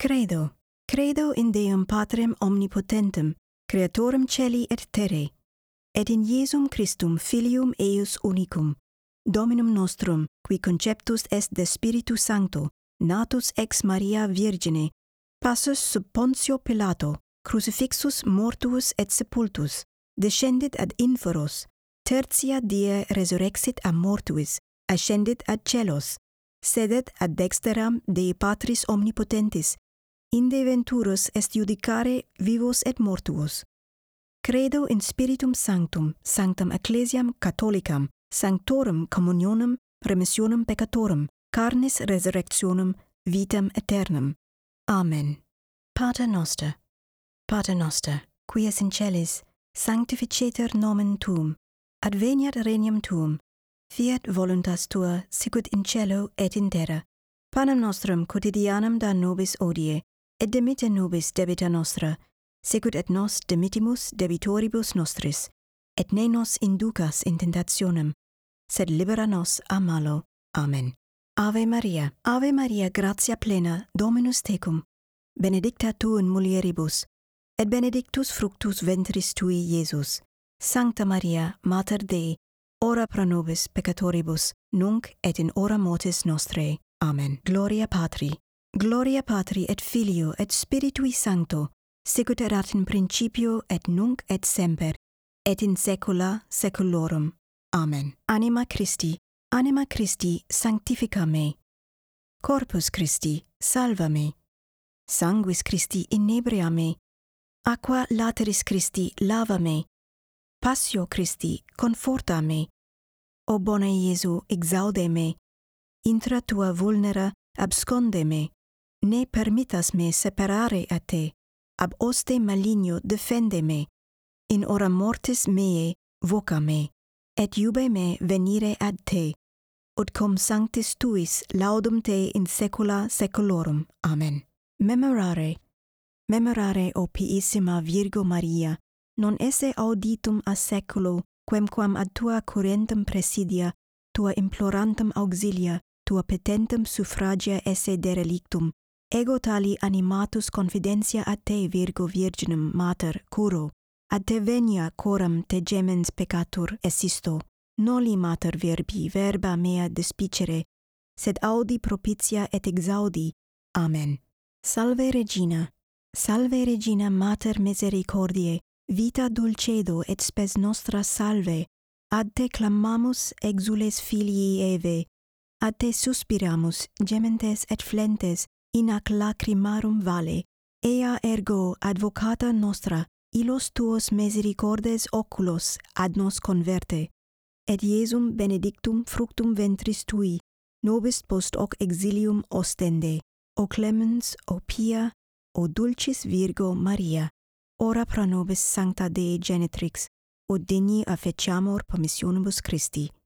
Credo in Deum Patrem omnipotentem, Creatorem celi et terrae, et in Iesum Christum Filium eius unicum, Dominum nostrum, qui conceptus est de Spiritu Sancto, natus ex Maria Virgine, passus sub Pontio Pilato, crucifixus mortuus et sepultus, descendit ad inferos, tertia die resurrexit a mortuis, ascendit ad celos, sedet ad dexteram Dei Patris omnipotentis, inde venturus est judicare vivos et mortuos. Credo in Spiritum Sanctum, sanctam Ecclesiam Catholicam, sanctorum communionem, remissionem peccatorum, carnis resurrectionem, vitam aeternam. Amen. Pater noster, qui es in celis, sanctificetur nomen tuum, adveniat regnum tuum, fiat voluntas tua sicut in cielo et in terra. Panem nostrum quotidianum da nobis hodie, et dimitte nobis debita nostra, sicut et nos dimittimus debitoribus nostris, et ne nos inducas in tentationem, sed libera nos a malo. Amen. Ave Maria, gratia plena, Dominus tecum, benedicta tu in mulieribus, et benedictus fructus ventris tui, Iesus. Sancta Maria, Mater Dei, ora pro nobis peccatoribus, nunc et in hora mortis nostrae. Amen. Gloria Patri et Filio et Spiritui Sancto, sicut erat in principio et nunc et semper, et in saecula saeculorum. Amen. Anima Christi, sanctifica me. Corpus Christi, salva me. Sanguis Christi inebria me. Aqua lateris Christi lava me. Passio Christi conforta me. O bona Iesu, exaude me. Intra tua vulnera absconde me. Ne permittas me separare a te. Ab oste maligno defende me. In hora mortis mea voca me. Et iube me venire ad te. Ut cum sanctis tuis laudum te in saecula saeculorum. Amen. Memorare, o piissima Virgo Maria, non esse auditum a saeculo, quemquam ad tua currentem presidia, tua implorantem auxilia, tua petentem suffragia esse derelictum, ego tali animatus confidentia a te, Virgo Virginem Mater, curo, ad te venia coram te gemens peccatur esisto, noli mater verba mea despicere, sed audi propitia et exaudi. Amen. Salve Regina Mater misericordiae, vita dulcedo et spes nostra salve, ad te clamamus exules filii Eve, ad te suspiramus gementes et flentes in ac lacrimarum vale, ea ergo advocata nostra, illos tuos misericordes oculos ad nos converte, et Iesum benedictum fructum ventris tui, nobis post hoc exilium ostende. O clemens, o pia, o dulcis Virgo Maria, ora pro nobis sancta Dei genitrix, o digni affeciamur promissionibus Christi.